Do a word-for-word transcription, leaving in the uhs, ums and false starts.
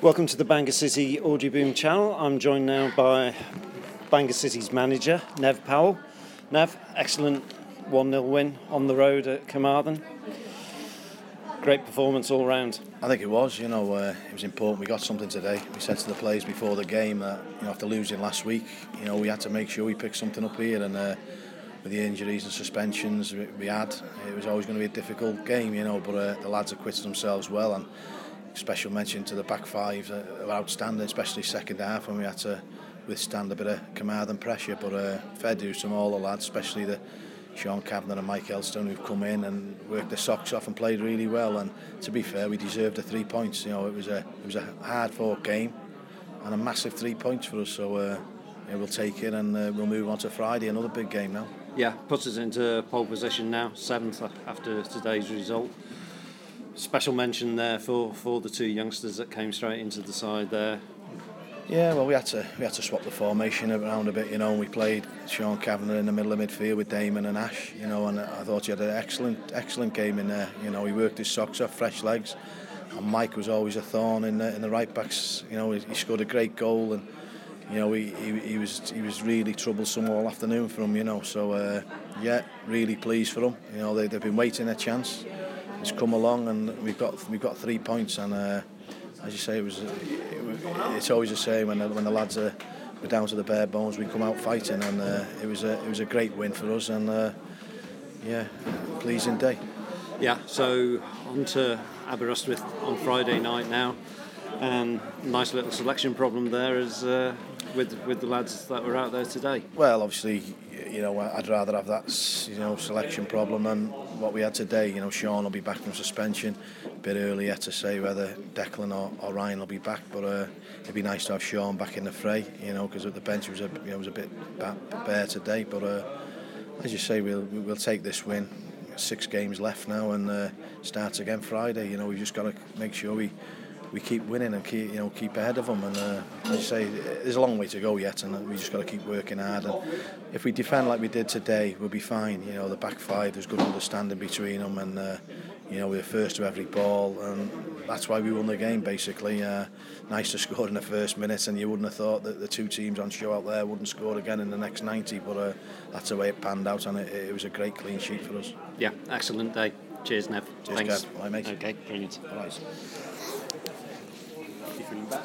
Welcome to the Bangor City Audioboom channel. I'm joined now by Bangor City's manager, Nev Powell. Nev, excellent one nil win on the road at Carmarthen. Great performance all round. I think it was, you know, uh, it was important. We got something today. We said to the players before the game that, you know, after losing last week, you know, we had to make sure we picked something up here, and uh, with the injuries and suspensions we had, it was always going to be a difficult game, you know, but uh, the lads acquitted themselves well, and special mention to the back five, uh, were outstanding, especially second half when we had to withstand a bit of Carmarthen pressure, but uh, fair dues to all the lads, especially the Sean Kavanagh and Mike Elstone, who've come in and worked their socks off and played really well. And to be fair, we deserved the three points. You know, it was a it was a hard fought game and a massive three points for us. So uh, yeah, we'll take it, and uh, we'll move on to Friday, another big game now. Yeah, puts us into pole position now, seventh after today's result. Special mention there for, for the two youngsters that came straight into the side there. Yeah, well, we had to we had to swap the formation around a bit, you know, and we played Sean Kavanagh in the middle of midfield with Damon and Ash, you know, and I thought he had an excellent excellent game in there. You know, he worked his socks off, fresh legs, and Mike was always a thorn in the in the right backs. You know, he, he scored a great goal, and you know, he, he he was he was really troublesome all afternoon for him. You know, so uh, yeah, really pleased for them. You know, they they've been waiting a chance. It's come along, and we've got we've got three points, and uh, as you say, it was it, it's always the same when the, when the lads are we're down to the bare bones, we come out fighting, and uh, it was a it was a great win for us, and uh, yeah, pleasing day. Yeah, so on to Aberystwyth on Friday night now, and nice little selection problem there as uh, with with the lads that were out there today. Well, obviously, you know, I'd rather have that, you know, selection problem than what we had today. You know, Sean will be back from suspension. A bit early yet to say whether Declan or, or Ryan will be back, but uh, it'd be nice to have Sean back in the fray. You know, because at the bench was a you know was a bit bare today. But uh, as you say, we'll we'll take this win. Six games left now, and uh, starts again Friday. You know, we just got to make sure we. we keep winning and keep you know keep ahead of them, and uh, as you say, there's a long way to go yet, and we just got to keep working hard. And if we defend like we did today, we'll be fine. You know, the back five, there's good understanding between them, and uh, you know, we're first to every ball, and that's why we won the game basically. Uh, nice to score in the first minute, and you wouldn't have thought that the two teams on show out there wouldn't score again in the next ninety, but uh, that's the way it panned out, and it, it was a great clean sheet for us. Yeah, excellent day. Cheers, Nev. Cheers, Thanks. Kev. Bye, mate. Okay, brilliant. All right. You feeling better?